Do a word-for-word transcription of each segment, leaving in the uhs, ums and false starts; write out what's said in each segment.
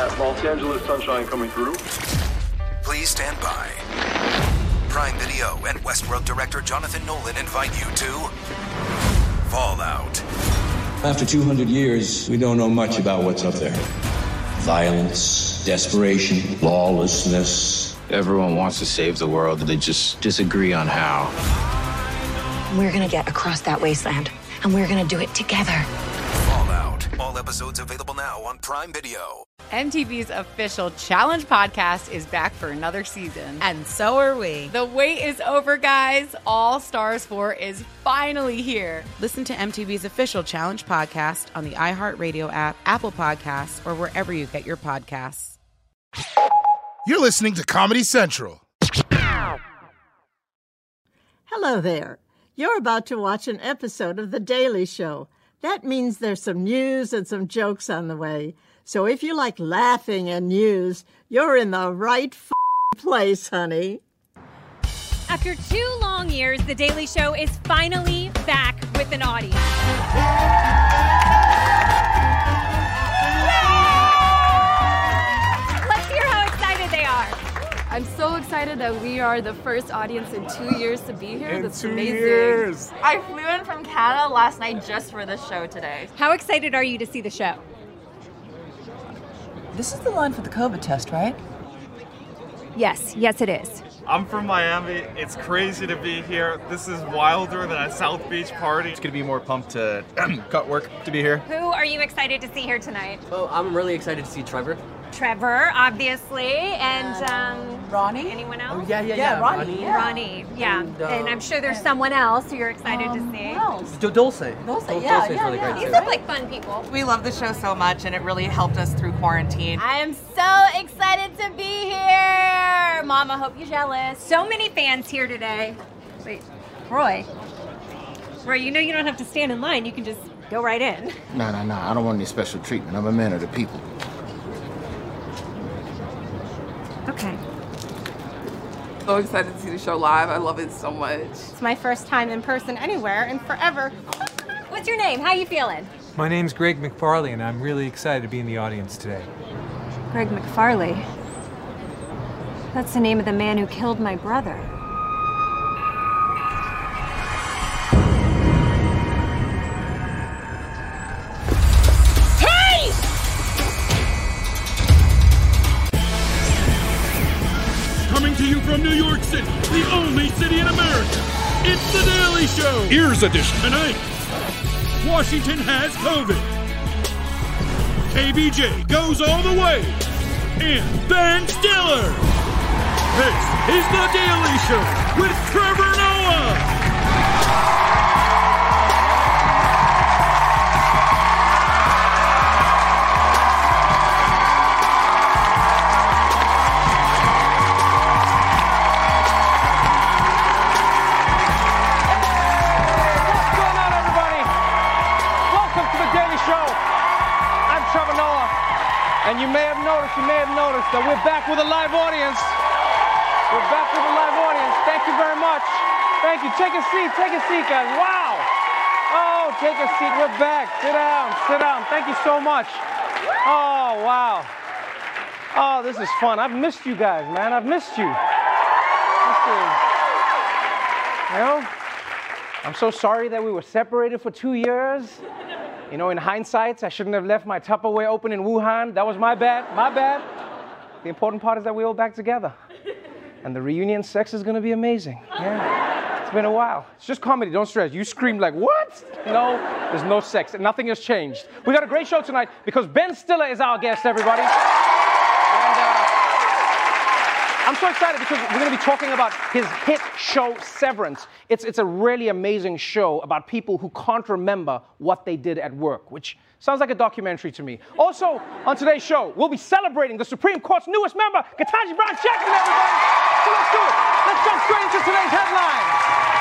that Los Angeles sunshine coming through. Please stand by. Prime Video and Westworld director Jonathan Nolan invite you to Fallout. After two hundred years, we don't know much about what's up there. Violence, desperation, lawlessness. Everyone wants to save the world, they just disagree on how. We're gonna get across that wasteland, and we're gonna do it together. Fallout. All episodes available now on Prime Video. M T V's official Challenge podcast is back for another season. And so are we. The wait is over, guys. All Stars four is finally here. Listen to M T V's official Challenge podcast on the iHeartRadio app, Apple Podcasts, or wherever you get your podcasts. You're listening to Comedy Central. Hello there. You're about to watch an episode of The Daily Show. That means there's some news and some jokes on the way. So if you like laughing and news, you're in the right f- place, honey. After two long years, The Daily Show is finally back with an audience. Let's hear how excited they are. I'm so excited that we are the first audience in two years to be here. In That's two amazing. Years. I flew in from Canada last night just for this show today. How excited are you to see the show? This is the line for the COVID test, right? Yes, yes it is. I'm from Miami. It's crazy to be here. This is wilder than a South Beach party. It's gonna be more pumped to cut work to be here. Who are you excited to see here tonight? Oh, I'm really excited to see Trevor. Trevor, obviously, and um, Ronnie. Anyone else? Oh yeah, yeah, yeah. yeah. Ronnie. Ronnie. Yeah. Ronnie, yeah. And, uh, and I'm sure there's someone else who you're excited um, to see. Who else? D- Dulce. Dulce, Dulce yeah, is yeah, really yeah. great You too. look like fun people. We love the show so much, and it really helped us through quarantine. I am so excited to be here. Mom, I hope you're jealous. So many fans here today. Wait, Roy. Roy, you know you don't have to stand in line. You can just go right in. No, no, no. I don't want any special treatment. I'm a man of the people. Okay. So excited to see the show live. I love it so much. It's my first time in person anywhere in forever. What's your name? How you feeling? My name's Greg McFarley, and I'm really excited to be in the audience today. Greg McFarley. That's the name of the man who killed my brother. Coming to you from New York City, the only city in America, it's The Daily Show. Ears edition. Tonight, Washington has COVID. K B J goes all the way. And Ben Stiller. This is The Daily Show with Trevor Noah. And you may have noticed, you may have noticed that we're back with a live audience. We're back with a live audience. Thank you very much. Thank you. Take a seat. Take a seat, guys. Wow. Oh, take a seat. We're back. Sit down. Sit down. Thank you so much. Oh, wow. Oh, this is fun. I've missed you guys, man. I've missed you. This is, you know, I'm so sorry that we were separated for two years. You know, in hindsight, I shouldn't have left my Tupperware open in Wuhan. That was my bad, my bad. The important part is that we're all back together. And the reunion sex is gonna be amazing, yeah? It's been a while. It's just comedy, don't stress. You scream like, what? No, there's no sex, and nothing has changed. We got a great show tonight because Ben Stiller is our guest, everybody. And, uh, I'm so excited because we're going to be talking about his hit show, Severance. It's, it's a really amazing show about people who can't remember what they did at work, which sounds like a documentary to me. Also, on today's show, we'll be celebrating the Supreme Court's newest member, Ketanji Brown Jackson, everybody. So let's do it. Let's jump straight into today's headlines.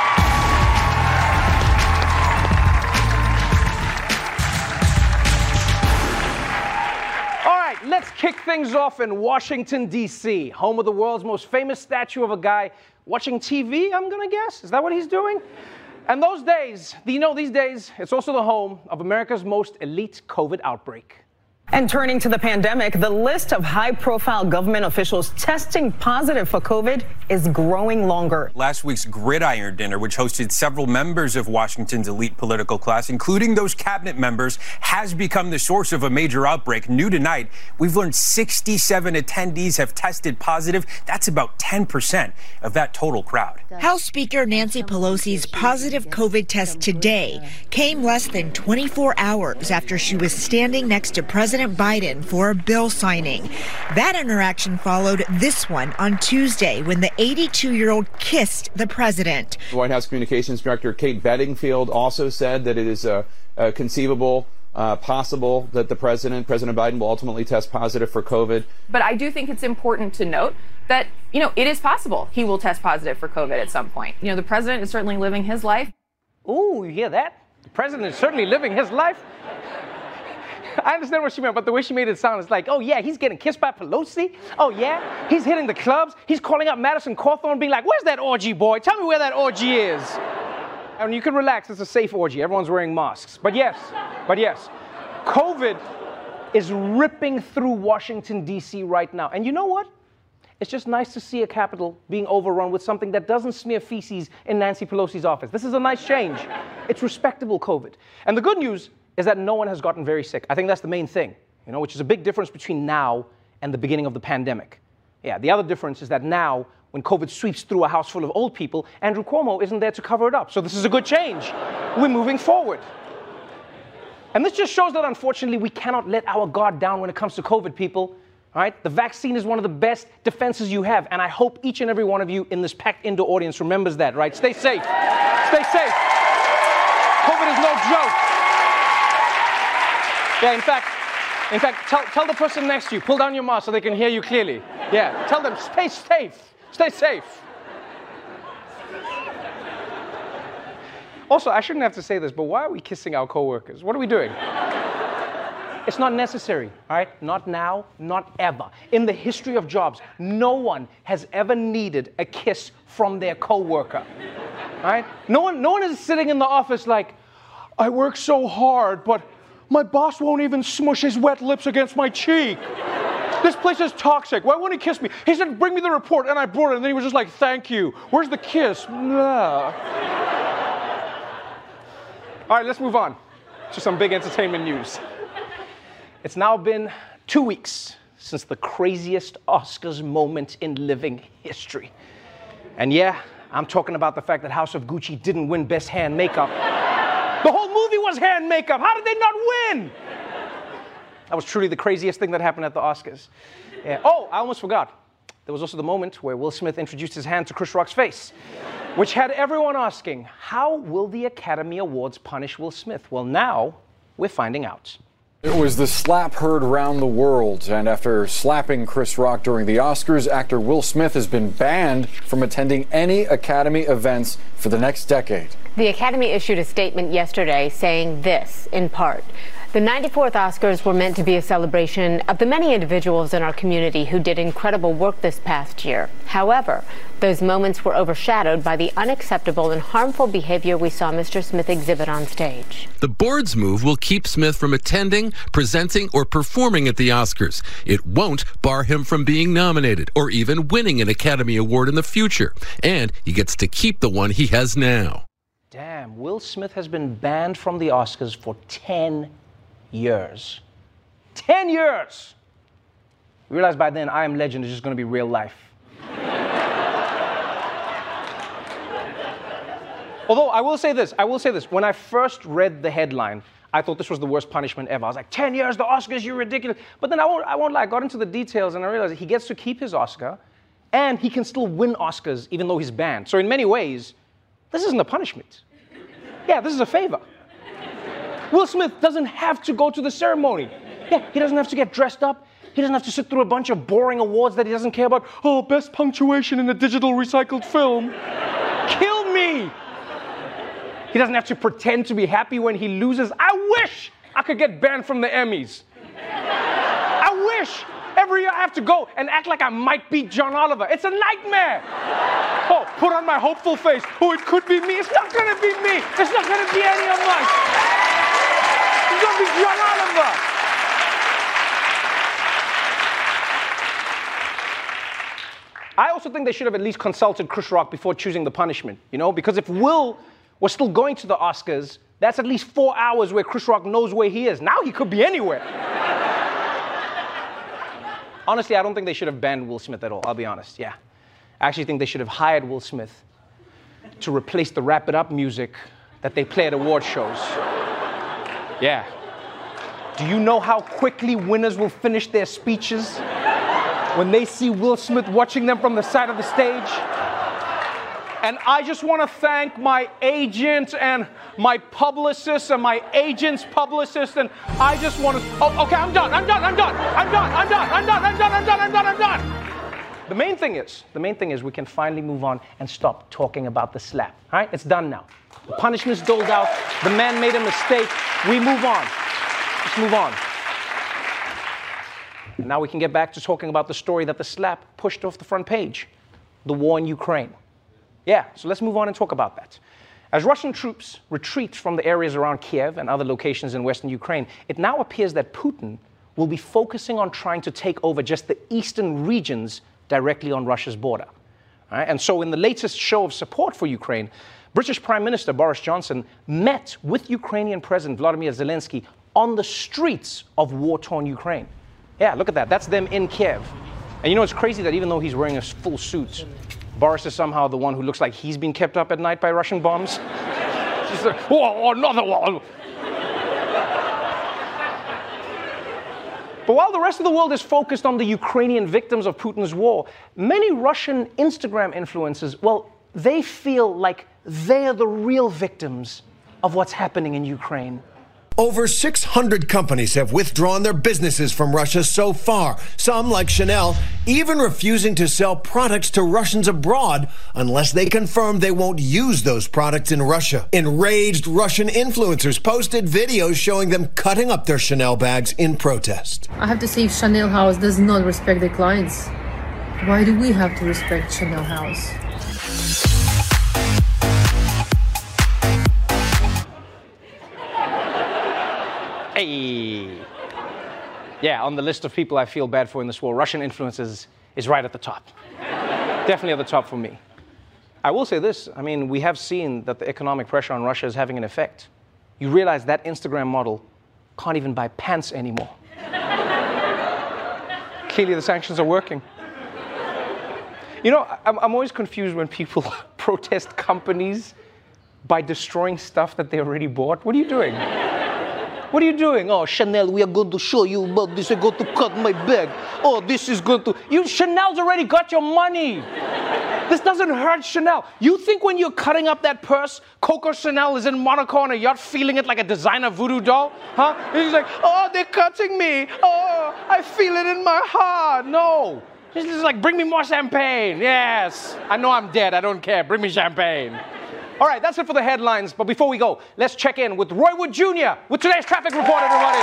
Let's kick things off in Washington, D C, home of the world's most famous statue of a guy watching T V, I'm gonna guess. Is that what he's doing? And those days, you know, these days, it's also the home of America's most elite COVID outbreak. And turning to the pandemic, the list of high-profile government officials testing positive for COVID is growing longer. Last week's Gridiron Dinner, which hosted several members of Washington's elite political class, including those cabinet members, has become the source of a major outbreak. New tonight, we've learned sixty-seven attendees have tested positive. That's about ten percent of that total crowd. House Speaker Nancy Pelosi's positive COVID test today came less than twenty-four hours after she was standing next to President Biden for a bill signing. That interaction followed this one on Tuesday when the eighty-two-year-old kissed the president. White House Communications Director Kate Bedingfield also said that it is uh, uh, conceivable, uh, possible that the president, President Biden, will ultimately test positive for COVID. But I do think it's important to note that, you know, it is possible he will test positive for COVID at some point. You know, the president is certainly living his life. Ooh, you hear that? The president is certainly living his life. I understand what she meant, but the way she made it sound is like, oh yeah, he's getting kissed by Pelosi. Oh yeah, he's hitting the clubs. He's calling up Madison Cawthorn being like, where's that orgy, boy? Tell me where that orgy is. And you can relax, it's a safe orgy. Everyone's wearing masks. But yes, but yes, COVID is ripping through Washington, D C right now. And you know what? It's just nice to see a Capitol being overrun with something that doesn't smear feces in Nancy Pelosi's office. This is a nice change. It's respectable COVID. And the good news is that no one has gotten very sick. I think that's the main thing, you know, which is a big difference between now and the beginning of the pandemic. Yeah, the other difference is that now, when COVID sweeps through a house full of old people, Andrew Cuomo isn't there to cover it up. So this is a good change. We're moving forward. And this just shows that, unfortunately, we cannot let our guard down when it comes to COVID, people. All right? The vaccine is one of the best defenses you have, and I hope each and every one of you in this packed indoor audience remembers that, right? Stay safe. Stay safe. COVID is no joke. Yeah, in fact, in fact, tell, tell the person next to you, pull down your mask so they can hear you clearly. Yeah, tell them, stay safe, stay safe. Also, I shouldn't have to say this, but why are we kissing our coworkers? What are we doing? It's not necessary, all right? Not now, not ever. In the history of jobs, no one has ever needed a kiss from their coworker, all right? No one, no one is sitting in the office like, I work so hard, but my boss won't even smush his wet lips against my cheek. This place is toxic. Why won't he kiss me? He said, bring me the report, and I brought it, and then he was just like, thank you. Where's the kiss? Blah. All right, let's move on to some big entertainment news. It's now been two weeks since the craziest Oscars moment in living history. And yeah, I'm talking about the fact that House of Gucci didn't win Best Hair and Makeup. The whole movie was hair and makeup. How did they not win? That was truly the craziest thing that happened at the Oscars. Yeah. Oh, I almost forgot. There was also the moment where Will Smith introduced his hand to Chris Rock's face, which had everyone asking, how will the Academy Awards punish Will Smith? Well, now we're finding out. It was the slap heard around the world, and after slapping Chris Rock during the Oscars, actor Will Smith has been banned from attending any Academy events for the next decade. The Academy issued a statement yesterday saying this, in part. The ninety-fourth Oscars were meant to be a celebration of the many individuals in our community who did incredible work this past year. However, those moments were overshadowed by the unacceptable and harmful behavior we saw Mister Smith exhibit on stage. The board's move will keep Smith from attending, presenting, or performing at the Oscars. It won't bar him from being nominated or even winning an Academy Award in the future. And he gets to keep the one he has now. Damn, Will Smith has been banned from the Oscars for ten years. ten years! You realize by then, I Am Legend is just going to be real life. Although, I will say this, I will say this. When I first read the headline, I thought this was the worst punishment ever. I was like, ten years, the Oscars, you're ridiculous. But then I won't, I won't lie, I got into the details and I realized he gets to keep his Oscar and he can still win Oscars even though he's banned. So in many ways, this isn't a punishment. Yeah, this is a favor. Will Smith doesn't have to go to the ceremony. Yeah, he doesn't have to get dressed up. He doesn't have to sit through a bunch of boring awards that he doesn't care about. Oh, best punctuation in a digital recycled film. Kill me! He doesn't have to pretend to be happy when he loses. I wish I could get banned from the Emmys. I wish. Every year I have to go and act like I might beat John Oliver. It's a nightmare. Oh, put on my hopeful face. Oh, it could be me. It's not going to be me. It's not going to be any of us. It's going to be John Oliver. I also think they should have at least consulted Chris Rock before choosing the punishment, you know? Because if Will was still going to the Oscars, that's at least four hours where Chris Rock knows where he is. Now he could be anywhere. Honestly, I don't think they should have banned Will Smith at all, I'll be honest, yeah. I actually think they should have hired Will Smith to replace the Wrap It Up music that they play at award shows. Yeah. Do you know how quickly winners will finish their speeches when they see Will Smith watching them from the side of the stage? And I just want to thank my agent and my publicist and my agent's publicist, and I just want to, oh, okay, I'm done, I'm done, I'm done, I'm done, I'm done, I'm done, I'm done, I'm done, I'm done, I'm done. The main thing is, the main thing is we can finally move on and stop talking about the slap, all right? It's done now. The punishment's doled out, the man made a mistake, we move on. Let's move on. And now we can get back to talking about the story that the slap pushed off the front page, the war in Ukraine. Yeah, so let's move on and talk about that. As Russian troops retreat from the areas around Kiev and other locations in western Ukraine, it now appears that Putin will be focusing on trying to take over just the eastern regions directly on Russia's border. All right? And so in the latest show of support for Ukraine, British Prime Minister Boris Johnson met with Ukrainian President Vladimir Zelensky on the streets of war-torn Ukraine. Yeah, look at that. That's them in Kiev. And you know, it's crazy that even though he's wearing a full suit, Boris is somehow the one who looks like he's being kept up at night by Russian bombs. She's like, oh, another one. But while the rest of the world is focused on the Ukrainian victims of Putin's war, many Russian Instagram influencers, well, they feel like they're the real victims of what's happening in Ukraine. Over six hundred companies have withdrawn their businesses from Russia so far, some, like Chanel, even refusing to sell products to Russians abroad unless they confirm they won't use those products in Russia. Enraged Russian influencers posted videos showing them cutting up their Chanel bags in protest. I have to say, if Chanel House does not respect their clients, why do we have to respect Chanel House? Hey. Yeah, on the list of people I feel bad for in this war, Russian influencers is right at the top. Definitely at the top for me. I will say this, I mean, we have seen that the economic pressure on Russia is having an effect. You realize that Instagram model can't even buy pants anymore. Clearly the sanctions are working. You know, I'm, I'm always confused when people protest companies by destroying stuff that they already bought. What are you doing? What are you doing? Oh, Chanel, we are going to show you about this. I'm going to cut my bag. Oh, this is going to... You, Chanel's already got your money. This doesn't hurt Chanel. You think when you're cutting up that purse, Coco Chanel is in Monaco on a yacht feeling it like a designer voodoo doll? Huh? And he's like, oh, they're cutting me. Oh, I feel it in my heart. No. It's just like, bring me more champagne. Yes. I know I'm dead. I don't care. Bring me champagne. All right, that's it for the headlines. But before we go, let's check in with Roy Wood Junior with today's traffic report, everybody.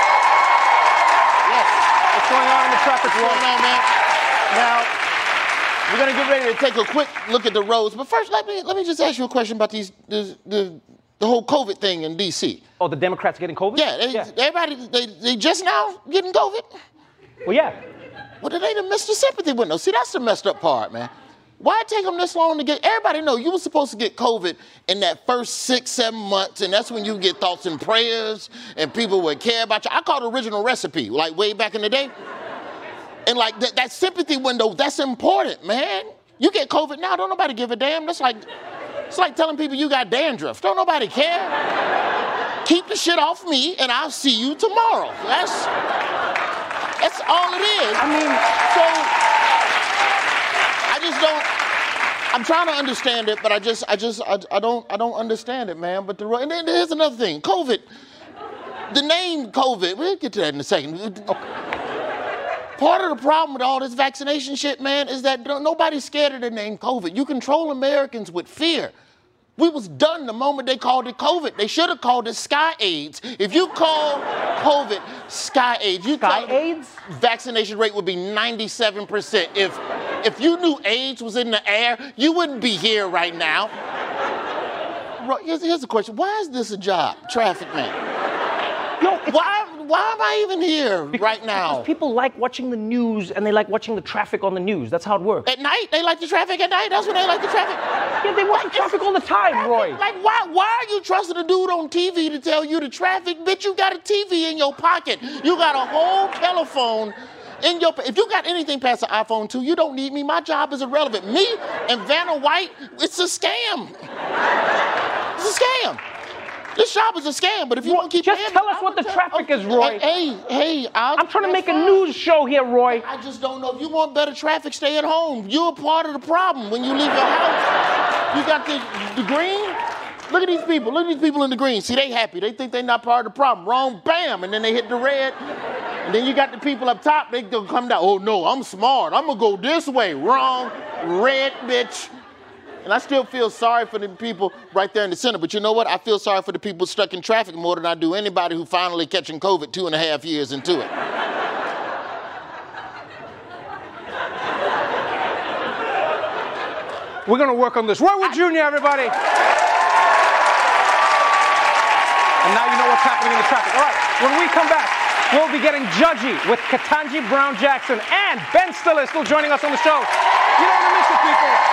Yes. What's going on in the traffic What's report? going on, man? Now, we're going to get ready to take a quick look at the roads. But first, let me let me just ask you a question about these the the, the whole COVID thing in D C. Oh, the Democrats getting COVID? Yeah, they, yeah. everybody, they, they just now getting COVID? Well, yeah. Well, then they done missed the sympathy window. See, that's the messed up part, man. Why take them this long to get? Everybody know you were supposed to get COVID in that first six, seven months, and that's when you get thoughts and prayers, and people would care about you. I call it original recipe, like way back in the day. And like th- that sympathy window, that's important, man. You get COVID now, don't nobody give a damn. That's like, it's like telling people you got dandruff. Don't nobody care. Keep the shit off me, and I'll see you tomorrow. That's, that's all it is. I mean, so. I just don't, I'm trying to understand it, but I just, I just, I, I don't, I don't understand it, man. But the, and then here's another thing, COVID, the name COVID, we'll get to that in a second. Okay. Part of the problem with all this vaccination shit, man, is that nobody's scared of the name COVID. You control Americans with fear. We was done the moment they called it COVID. They should have called it Sky AIDS. If you call COVID Sky AIDS, you Sky call AIDS? Vaccination rate would be ninety-seven percent. If if you knew AIDS was in the air, you wouldn't be here right now. Here's, here's the question: why is this a job, traffic man? No, why why am I even here right now? Because people like watching the news and they like watching the traffic on the news. That's how it works. At night, they like the traffic at night. That's when they like the traffic. Yeah, they watch the traffic all the time, Roy. Like, why? Why are you trusting a dude on T V to tell you the traffic? Bitch, you got a T V in your pocket. You got a whole telephone. In your, if you got anything past an iPhone two, you don't need me. My job is irrelevant. Me and Vanna White, it's a scam. It's a scam. This job is a scam, but if you Roy, want to keep just paying, tell us what the traffic is, Roy. Hey, hey, I'll, I'm trying to make a news show here, Roy. I just don't know. If you want better traffic, stay at home. You're a part of the problem when you leave your house. You got the, the green. Look at these people. Look at these people in the green. See, they happy. They think they're not part of the problem. Wrong, bam, and then they hit the red. And then you got the people up top. They gonna come down. Oh no, I'm smart. I'm gonna go this way. Wrong, red, bitch. And I still feel sorry for the people right there in the center. But you know what? I feel sorry for the people stuck in traffic more than I do anybody who finally catching COVID two and a half years into it. We're going to work on this. Roy Wood Junior, everybody. And now you know what's happening in the traffic. All right, when we come back, we'll be getting judgy with Ketanji Brown Jackson and Ben Stiller still joining us on the show. You don't want to miss it, people.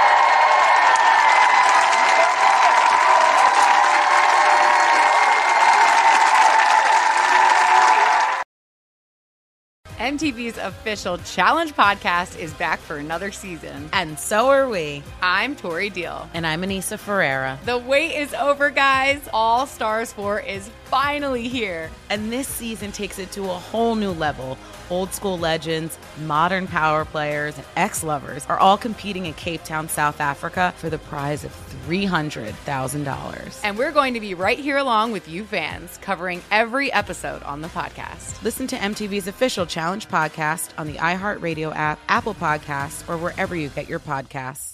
M T V's official Challenge podcast is back for another season. And so are we. I'm Tori Deal. And I'm Anissa Ferreira. The wait is over, guys. All Stars four is finally here. And this season takes it to a whole new level. Old school legends, modern power players, and ex-lovers are all competing in Cape Town, South Africa for the prize of three hundred thousand dollars. And we're going to be right here along with you fans, covering every episode on the podcast. Listen to M T V's official Challenge podcast on the iHeartRadio app, Apple Podcasts, or wherever you get your podcasts.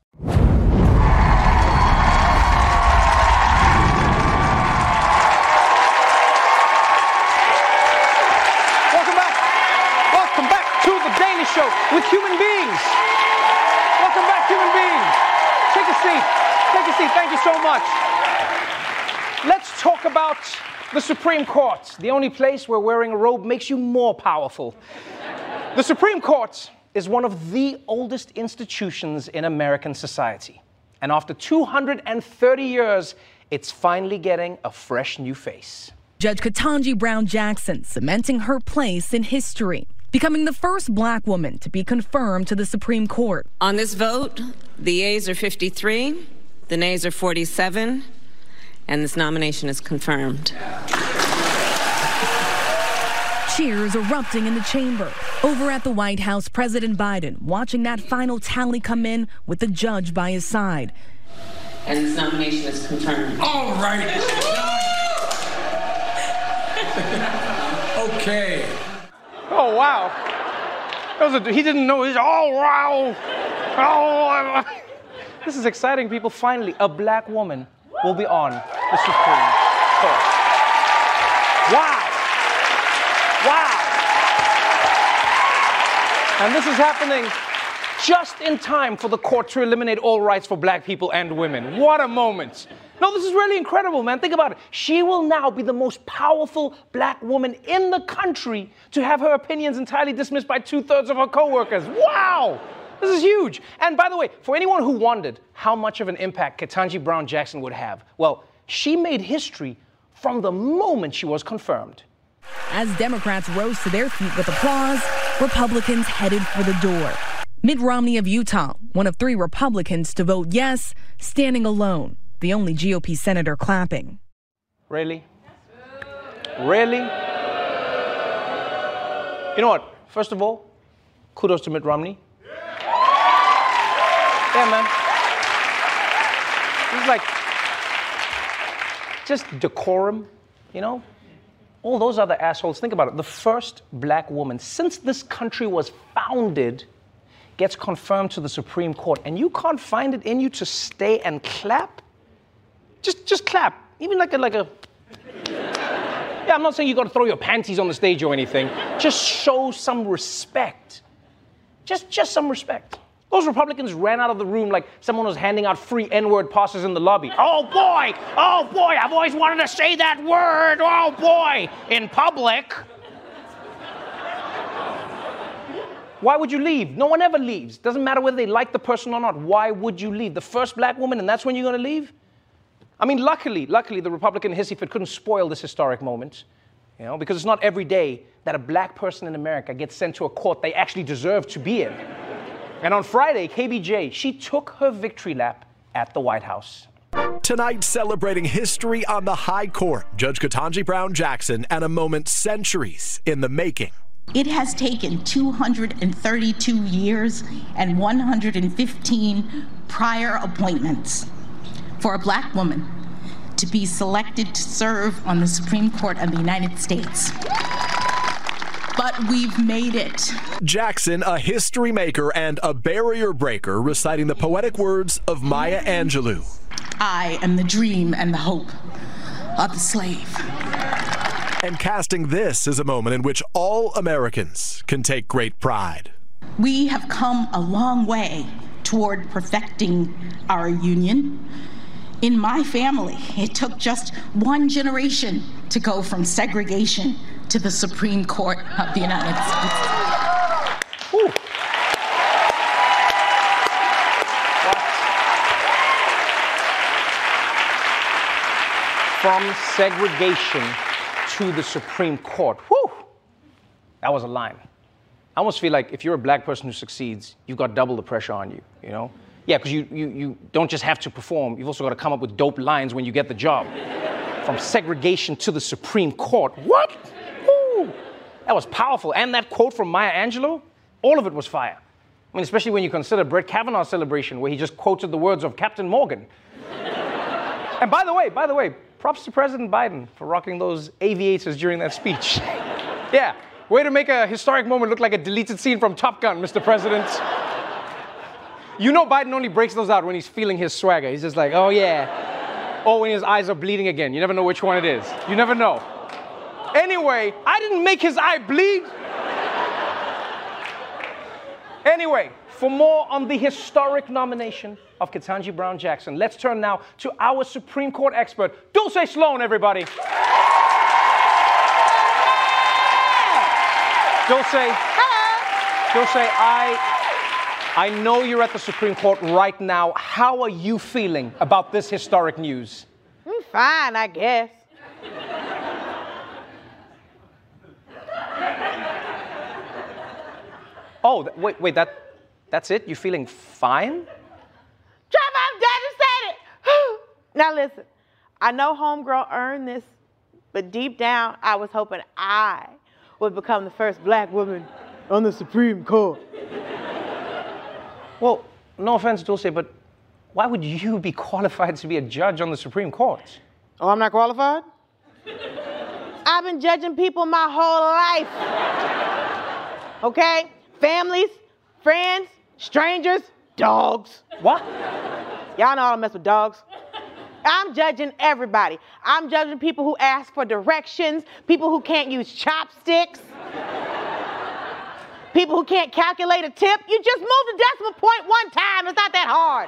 Show with human beings. Welcome back, human beings. Take a seat. Take a seat. Thank you so much. Let's talk about the Supreme Court, the only place where wearing a robe makes you more powerful. The Supreme Court is one of the oldest institutions in American society. And after two hundred thirty years, it's finally getting a fresh new face. Judge Ketanji Brown Jackson cementing her place in history, becoming the first black woman to be confirmed to the Supreme Court. On this vote, the yeas are fifty-three, the nays are forty-seven, and this nomination is confirmed. Cheers erupting in the chamber. Over at the White House, President Biden watching that final tally come in with the judge by his side. And this nomination is confirmed. All right. Okay. Oh, wow. That was a, he didn't know. He's, oh, wow. Oh, this is exciting, people. Finally, a black woman will be on the Supreme Court. Wow. Wow. And this is happening just in time for the court to eliminate all rights for black people and women. What a moment. No, this is really incredible, man. Think about it. She will now be the most powerful black woman in the country to have her opinions entirely dismissed by two-thirds of her co-workers. Wow! This is huge. And by the way, for anyone who wondered how much of an impact Ketanji Brown Jackson would have, well, she made history from the moment she was confirmed. As Democrats rose to their feet with applause, Republicans headed for the door. Mitt Romney of Utah, one of three Republicans to vote yes, standing alone. The only G O P senator clapping. Really? Really? You know what? First of all, kudos to Mitt Romney. Yeah, man. He's like, just decorum, you know? All those other assholes, think about it. The first black woman since this country was founded gets confirmed to the Supreme Court, and you can't find it in you to stay and clap? Just, just clap. Even like a, like a. Yeah, I'm not saying you got to throw your panties on the stage or anything. Just show some respect. Just, just some respect. Those Republicans ran out of the room like someone was handing out free N-word passes in the lobby. Oh boy, oh boy, I've always wanted to say that word, oh boy, in public. Why would you leave? No one ever leaves. Doesn't matter whether they like the person or not. Why would you leave? The first black woman, and that's when you're going to leave? I mean, luckily, luckily, the Republican hissy fit couldn't spoil this historic moment, you know, because it's not every day that a black person in America gets sent to a court they actually deserve to be in. And on Friday, K B J, she took her victory lap at the White House. Tonight, celebrating history on the high court, Judge Ketanji Brown Jackson, and a moment centuries in the making. It has taken two hundred thirty-two years and one hundred fifteen prior appointments for a black woman to be selected to serve on the Supreme Court of the United States. But we've made it. Jackson, a history maker and a barrier breaker, reciting the poetic words of Maya Angelou. I am the dream and the hope of the slave. And casting this as a moment in which all Americans can take great pride. We have come a long way toward perfecting our union. In my family, it took just one generation to go from segregation to the Supreme Court of the United States. Ooh. From segregation to the Supreme Court. Whew! That was a line. I almost feel like if you're a black person who succeeds, you've got double the pressure on you, you know? Yeah, because you, you, you don't just have to perform, you've also got to come up with dope lines when you get the job. From segregation to the Supreme Court. What? Woo! That was powerful. And that quote from Maya Angelou, all of it was fire. I mean, especially when you consider Brett Kavanaugh's celebration, where he just quoted the words of Captain Morgan. And by the way, by the way, props to President Biden for rocking those aviators during that speech. Yeah, way to make a historic moment look like a deleted scene from Top Gun, Mister President. You know Biden only breaks those out when he's feeling his swagger. He's just like, oh yeah. Or when his eyes are bleeding again. You never know which one it is. You never know. Anyway, I didn't make his eye bleed. Anyway, for more on the historic nomination of Ketanji Brown Jackson, let's turn now to our Supreme Court expert, Dulce Sloan, everybody. Dulce, Dulce, I... I know you're at the Supreme Court right now. How are you feeling about this historic news? I'm fine, I guess. Oh, th- wait, wait, that, that's it? You feeling fine? Trevor, I'm devastated. Now listen, I know homegirl earned this, but deep down, I was hoping I would become the first black woman on the Supreme Court. Well, no offense, Dulce, but why would you be qualified to be a judge on the Supreme Court? Oh, I'm not qualified? I've been judging people my whole life. Okay? Families, friends, strangers, dogs. What? Y'all know I don't mess with dogs. I'm judging everybody. I'm judging people who ask for directions, people who can't use chopsticks. People who can't calculate a tip, you just move the decimal point one time. It's not that hard.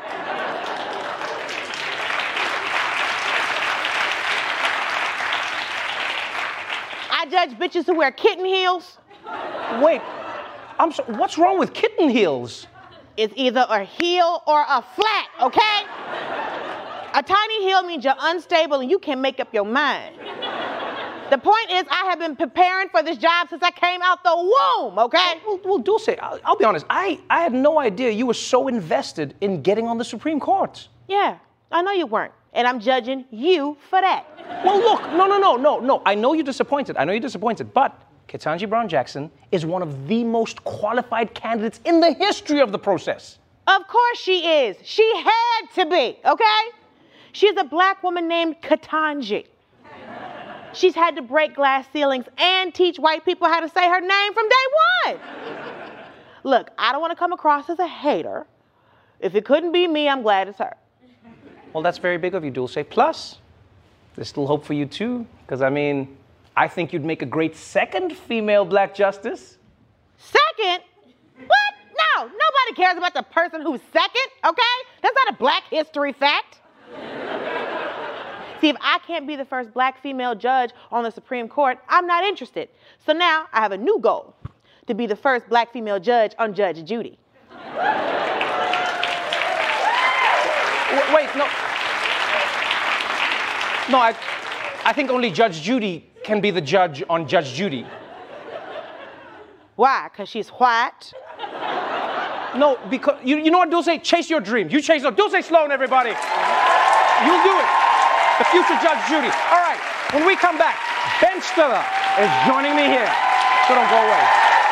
I judge bitches who wear kitten heels. Wait, I'm so, what's wrong with kitten heels? It's either a heel or a flat, okay? A tiny heel means you're unstable and you can't make up your mind. The point is, I have been preparing for this job since I came out the womb, okay? Well, well Dulce, I'll, I'll be honest. I, I had no idea you were so invested in getting on the Supreme Court. Yeah, I know you weren't. And I'm judging you for that. Well, look, no, no, no, no, no. I know you're disappointed. I know you're disappointed. But Ketanji Brown Jackson is one of the most qualified candidates in the history of the process. Of course she is. She had to be, okay? She's a black woman named Ketanji. She's had to break glass ceilings and teach white people how to say her name from day one. Look, I don't want to come across as a hater. If it couldn't be me, I'm glad it's her. Well, that's very big of you, Dulce. Plus, there's still hope for you, too. Because, I mean, I think you'd make a great second female black justice. Second? What? No, nobody Nobody cares about the person who's second, okay? That's not a Black history fact. See, if I can't be the first Black female judge on the Supreme Court, I'm not interested. So now I have a new goal, to be the first Black female judge on Judge Judy. Wait, no. No, I, I think only Judge Judy can be the judge on Judge Judy. Why? Because she's white? No, because, you, you know what Dulce? Chase your dreams. You chase them. Dulce Sloan, everybody. You'll do it. The future Judge Judy. All right, when we come back, Ben Stiller is joining me here. So don't go away.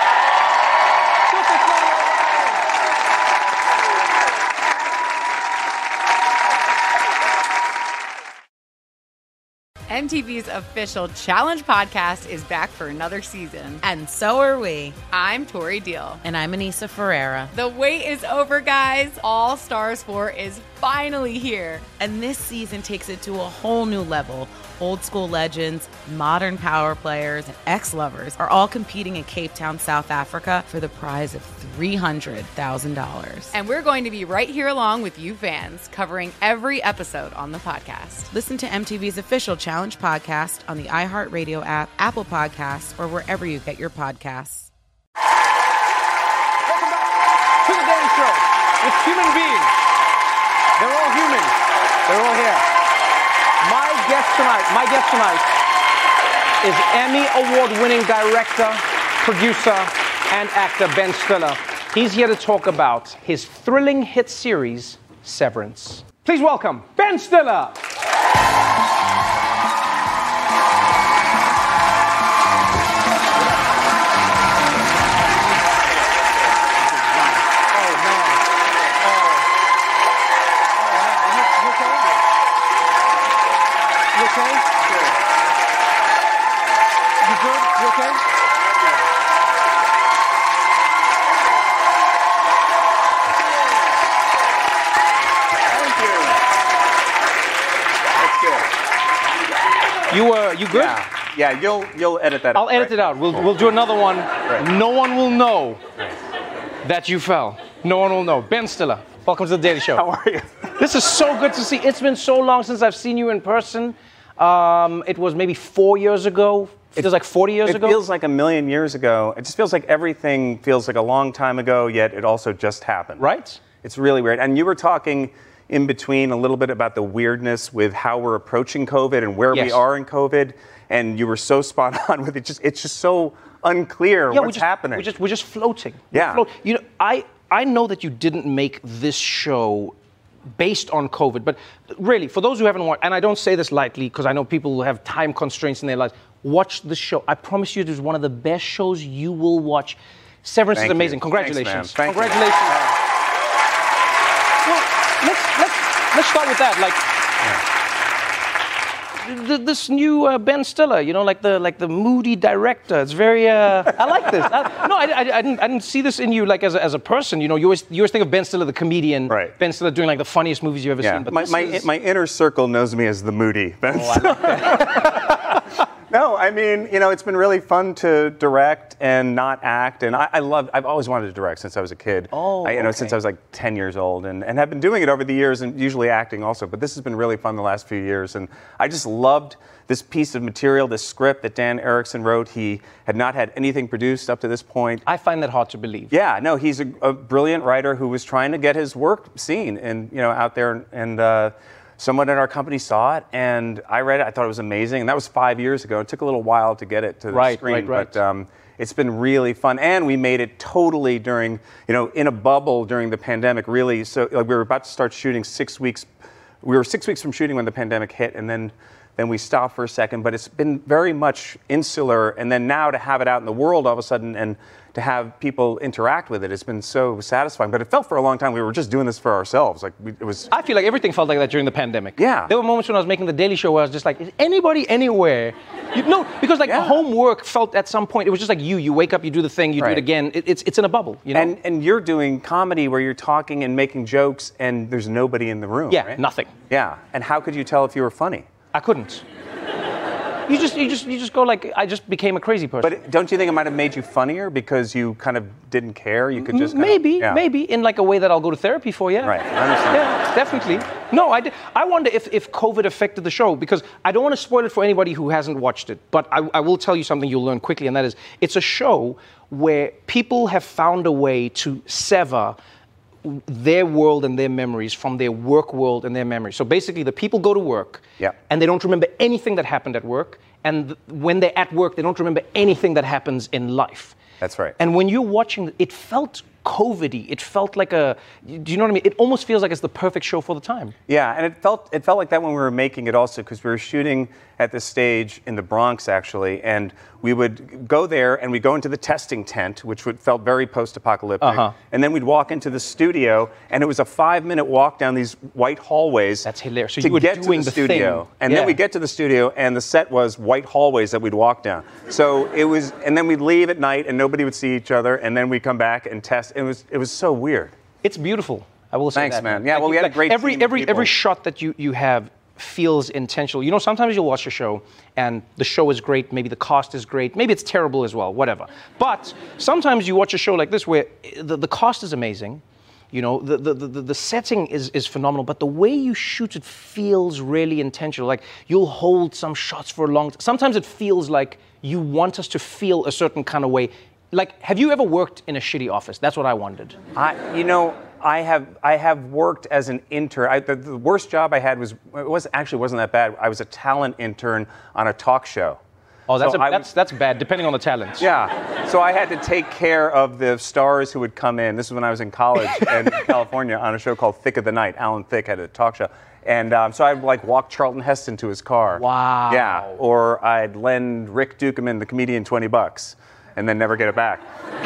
M T V's official Challenge podcast is back for another season. And so are we. I'm Tori Deal. And I'm Anissa Ferreira. The wait is over, guys. All Stars four is finally here. And this season takes it to a whole new level. Old school legends, modern power players, and ex-lovers are all competing in Cape Town, South Africa for the prize of three hundred thousand dollars. And we're going to be right here along with you fans, covering every episode on the podcast. Listen to M T V's official Challenge podcast on the iHeartRadio app, Apple Podcasts, or wherever you get your podcasts. Welcome back to the Daily Show. It's human beings. They're all human. They're all here. My guest tonight, my guest tonight is Emmy Award-winning director, producer, and actor Ben Stiller. He's here to talk about his thrilling hit series, Severance. Please welcome Ben Stiller. You uh, you good? Yeah, yeah. You'll you'll edit that. I'll out, edit right? it out. We'll we'll do another one. Right. No one will know that you fell. No one will know. Ben Stiller, welcome to the Daily Show. How are you? This is so good to see. It's been so long since I've seen you in person. Um, it was maybe four years ago. It feels like forty years it ago. It feels like a million years ago. It just feels like everything feels like a long time ago, yet it also just happened. Right? It's really weird. And you were talking in between a little bit about the weirdness with how we're approaching COVID and where Yes. we are in COVID. And you were so spot on with it. Just it's just so unclear Yeah, what's we're just, happening. We're just we're just floating. We're Yeah. float- You know, I I know that you didn't make this show based on COVID, but really, for those who haven't watched, and I don't say this lightly because I know people who have time constraints in their lives, watch the show. I promise you, it is one of the best shows you will watch. Severance Thank is amazing. you. Congratulations. Thanks, man. Thank you. Congratulations. Well, let's let's let's start with that. Like. Th- this new uh, Ben Stiller, you know, like the like the moody director. It's very. Uh, I like this. I, no, I, I, I didn't. I didn't see this in you, like as a, as a person. You know, you always you always think of Ben Stiller, the comedian. Right. Ben Stiller doing like the funniest movies you've ever Yeah. seen. But my this my, is... my inner circle knows me as the moody Ben Oh, I like that. No, I mean, you know, it's been really fun to direct and not act, and I, I love. I've always wanted to direct since I was a kid. Oh, I, you know, okay. since I was like ten years old, and, and have been doing it over the years, and usually acting also. But this has been really fun the last few years, and I just loved this piece of material, this script that Dan Erickson wrote. He had not had anything produced up to this point. I find that hard to believe. Yeah, no, he's a, a brilliant writer who was trying to get his work seen and you know out there, and uh, someone at our company saw it, and I read it. I thought it was amazing, and that was five years ago. It took a little while to get it to the Right, screen, right, right. but um, it's been really fun, and we made it totally during, you know, in a bubble during the pandemic. Really, so like, we were about to start shooting six weeks. We were six weeks from shooting when the pandemic hit, and then. Then we stopped for a second, but it's been very much insular. And then now to have it out in the world all of a sudden and to have people interact with it, it's been so satisfying. But it felt for a long time we were just doing this for ourselves. Like we, it was. I feel like everything felt like that during the pandemic. Yeah. There were moments when I was making the Daily Show where I was just like, is anybody anywhere? You know, because like Yeah. homework felt at some point, it was just like you. You wake up, you do the thing, you do Right. it again. It, it's it's in a bubble, you know? And and you're doing comedy where you're talking and making jokes and there's nobody in the room. Yeah, right? nothing. Yeah. And how could you tell if you were funny? I couldn't. You just, you just, you just go like, I just became a crazy person. But don't you think it might have made you funnier because you kind of didn't care? You could just kind maybe, of, yeah. maybe in like a way that I'll go to therapy for. Yeah, Right, I understand. Yeah, definitely. No, I, did, I wonder if, if COVID affected the show, because I don't want to spoil it for anybody who hasn't watched it. But I, I will tell you something you'll learn quickly, and that is, it's a show where people have found a way to sever their world and their memories from their work world and their memories. So basically, the people go to work, yeah. and they don't remember anything that happened at work. And th- when they're at work, they don't remember anything that happens in life. That's right. And when you're watching, it felt COVID-y. It felt like a, do you know what I mean? It almost feels like it's the perfect show for the time. Yeah, and it felt it felt like that when we were making it also, because we were shooting at this stage in the Bronx, actually, and we would go there and we'd go into the testing tent, which would, felt very post-apocalyptic, Uh-huh. and then we'd walk into the studio, and it was a five-minute walk down these white hallways. That's hilarious. So to you were get doing to the, the studio, thing. and Yeah. then we get to the studio, and the set was white hallways that we'd walk down. So it was, and then we'd leave at night, and nobody would see each other, and then we'd come back and test. It was, it was so weird. It's beautiful. I will say Thanks, that. man. Yeah, well, we had a great every team of every people. every shot that you you have feels intentional. You know, sometimes you'll watch a show and the show is great, maybe the cast is great, maybe it's terrible as well, whatever. But sometimes you watch a show like this where the, the cast is amazing, you know, the, the, the, the setting is, is phenomenal, but the way you shoot it feels really intentional. Like, you'll hold some shots for a long time. Sometimes it feels like you want us to feel a certain kind of way. Like, have you ever worked in a shitty office? That's what I wondered. I, you know, I have I have worked as an intern. I, the, the worst job I had was it was actually wasn't that bad. I was a talent intern on a talk show. Oh, that's So a, I that's was- that's bad, depending on the talents. Yeah. So I had to take care of the stars who would come in. This is when I was in college in California on a show called Thick of the Night. Alan Thicke had a talk show. And um, so I'd like walk Charlton Heston to his car. Wow. Yeah. Or I'd lend Rick Dukeman, the comedian, twenty bucks and then never get it back.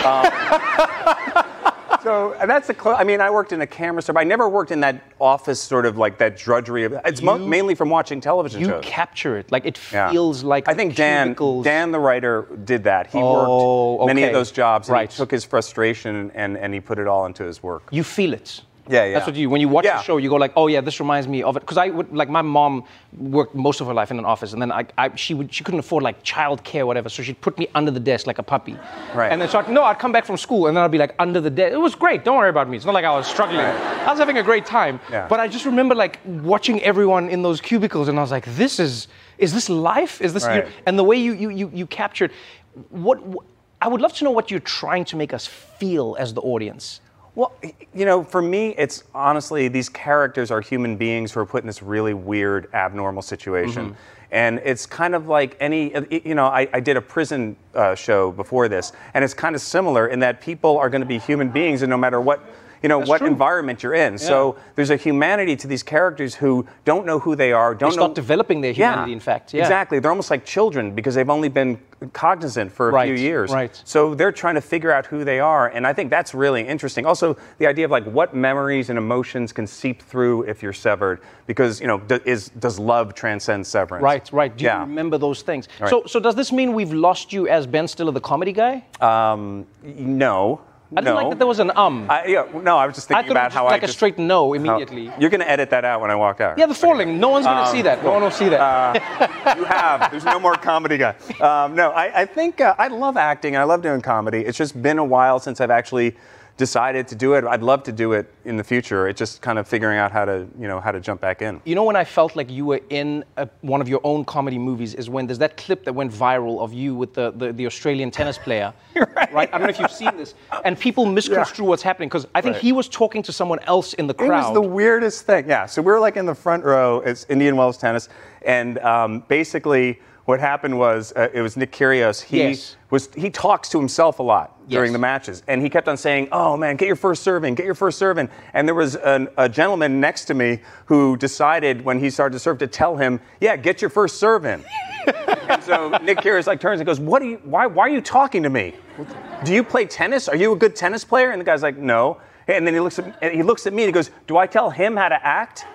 Um, So and that's the. Cl- I mean, I worked in a camera store, but I never worked in that office sort of like that drudgery of. It's mo- You- mainly from watching television You shows. capture it. Like, it Yeah. feels like I think Dan, cubicles. Dan, the writer, did that. He Oh, worked many of okay. those jobs. And Right. He took his frustration and, and he put it all into his work. You feel it. Yeah, yeah. That's what you, when you watch Yeah. the show, you go like, oh yeah, this reminds me of it. Because I would, like, my mom worked most of her life in an office, and then I, I she would, she couldn't afford like childcare or whatever, so she'd put me under the desk like a puppy. Right. And then so I'd, no, I'd come back from school, and then I'd be like under the desk. It was great. Don't worry about me. It's not like I was struggling. I was having a great time. Yeah. But I just remember like watching everyone in those cubicles, and I was like, this is, is this life? Is this? Right. And the way you you you, you captured, what, what I would love to know what you're trying to make us feel as the audience. Well, you know, for me, it's honestly, these characters are human beings who are put in this really weird, abnormal situation. Mhm. And it's kind of like any, you know, I, I did a prison uh, show before this, and it's kind of similar in that people are going to be human beings, and no matter what, you know, That's what true. environment you're in. So there's a humanity to these characters who don't know who they are, don't They know. start developing their humanity, Yeah, in fact. Yeah. Exactly. They're almost like children because they've only been cognizant for a Right, few years. right. So they're trying to figure out who they are, and I think that's really interesting. Also, the idea of like what memories and emotions can seep through if you're severed, because you know, d- is does love transcend severance? Right, right. Do Yeah. you remember those things? Right. So, so does this mean we've lost you as Ben Stiller, the comedy guy? Um, no. I didn't no. like that there was an um. I, yeah, no, I was just I thinking thought it about was how just I like a just, straight no how- immediately. you're going to edit that out when I walk out. Yeah, the falling. No one's going to Um, see that. No one will see that. Uh, you have. There's no more comedy guy. Um, no, I, I think uh, I love acting. I love doing comedy. It's just been a while since I've actually decided to do it. I'd love to do it in the future. It's just kind of figuring out how to, you know, how to jump back in. You know when I felt like you were in a, one of your own comedy movies is when there's that clip that went viral of you with the, the, the Australian tennis player, right. right? I don't know if you've seen this. And people misconstrue what's happening because I think Right. he was talking to someone else in the crowd. It was the weirdest thing. Yeah, so we were like in the front row. It's Indian Wells Tennis, and um, basically what happened was uh, it was Nick Kyrgios. He Yes. was he talks to himself a lot during Yes. the matches, and he kept on saying, "Oh man, get your first serve in, get your first serve in." And there was an, a gentleman next to me who decided when he started to serve to tell him, "Yeah, get your first serve in." And so Nick Kyrgios like turns and goes, "What are you? Why? Why are you talking to me? Do you play tennis? Are you a good tennis player?" And the guy's like, "No." And then he looks at and he looks at me and he goes, "Do I tell him how to act?"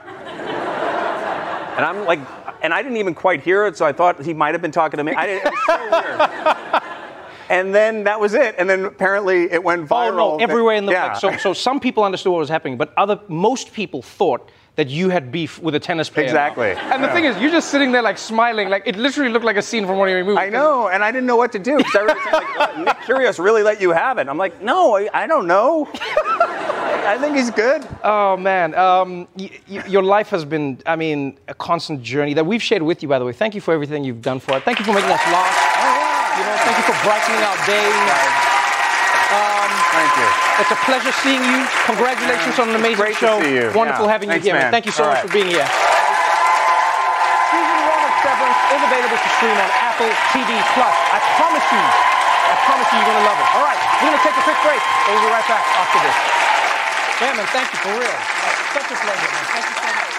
And I'm like, and I didn't even quite hear it, so I thought he might have been talking to me. I didn't. It was so weird. And then that was it. And then apparently it went viral. Oh, no, everywhere in the yeah. like, so, so some people understood what was happening, but other most people thought that you had beef with a tennis player. Exactly. And the yeah. thing is, you're just sitting there like smiling, like it literally looked like a scene from one of your movies. I know, and I didn't know what to do because everybody's like, Nick Kyrgios really let you have it. I'm like, no, I, I don't know. I think he's good. Oh man, um, y- y- your life has been, I mean, a constant journey that we've shared with you. By the way, thank you for everything you've done for us. Thank you for making us laugh. Oh, yeah. You know, thank you for brightening our day. Um, Thank you. It's a pleasure seeing you. Congratulations on an amazing Great show. to see you. Wonderful Yeah. having Thanks, you here, man. man. Thank you so All much right. for being here. Season one of Severance is available to stream on Apple T V Plus. I promise you, I promise you, you're going to love it. All right, we're going to take a quick break. We'll be right back after this. Yeah, man, thank you for real. Such a pleasure, man. Thank you so much.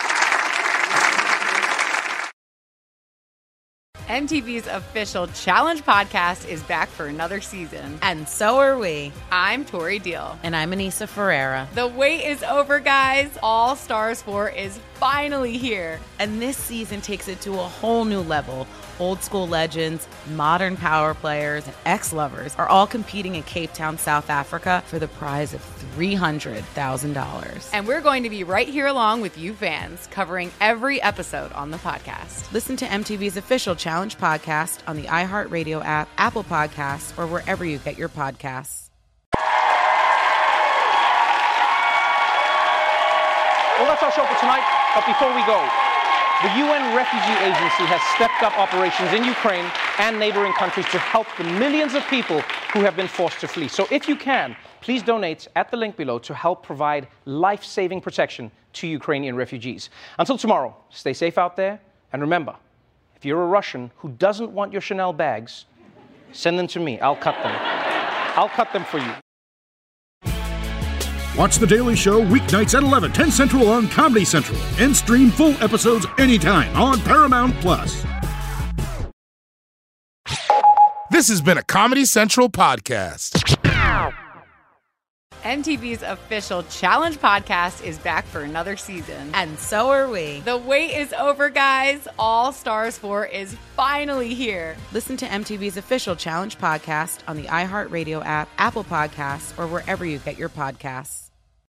M T V's official Challenge podcast is back for another season. And so are we. I'm Tori Deal. And I'm Anissa Ferreira. The wait is over, guys. All Stars four is finally here. And this season takes it to a whole new level. Old school legends, modern power players, and ex-lovers are all competing in Cape Town, South Africa for the prize of three hundred thousand dollars. And we're going to be right here along with you fans, covering every episode on the podcast. Listen to M T V's official Challenge podcast on the iHeartRadio app, Apple Podcasts, or wherever you get your podcasts. Well, that's our show for tonight. But before we go, the U N Refugee Agency has stepped up operations in Ukraine and neighboring countries to help the millions of people who have been forced to flee. So if you can, please donate at the link below to help provide life-saving protection to Ukrainian refugees. Until tomorrow, stay safe out there. And remember, if you're a Russian who doesn't want your Chanel bags, send them to me. I'll cut them. I'll cut them for you. Watch The Daily Show weeknights at eleven, ten Central on Comedy Central. And stream full episodes anytime on Paramount Plus. This has been a Comedy Central podcast. M T V's official Challenge podcast is back for another season. And so are we. The wait is over, guys. All Stars four is finally here. Listen to M T V's official Challenge podcast on the iHeartRadio app, Apple Podcasts, or wherever you get your podcasts.